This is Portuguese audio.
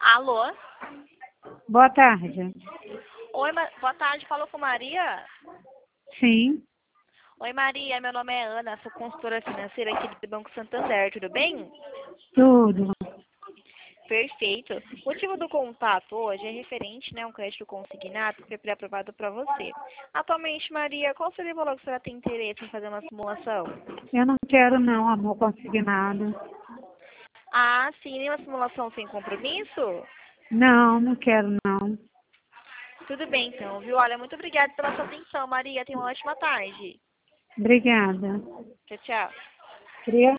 Alô? Boa tarde. Oi, boa tarde, falou com Maria? Sim, Oi, Maria, meu nome é Ana, sou consultora financeira aqui do Banco Santander, tudo bem? tudo. Perfeito. O motivo do contato hoje é referente, né, a um crédito consignado que foi pré-aprovado para você. Atualmente, Maria, qual seria o valor que a senhora tem interesse em fazer uma simulação? Eu não quero não, amor consignado. Ah, sim, nenhuma simulação sem compromisso? Não, não quero não. Tudo bem, então, viu? Olha, muito obrigada pela sua atenção, Maria. Tenha uma ótima tarde. Obrigada. Tchau, tchau. Queria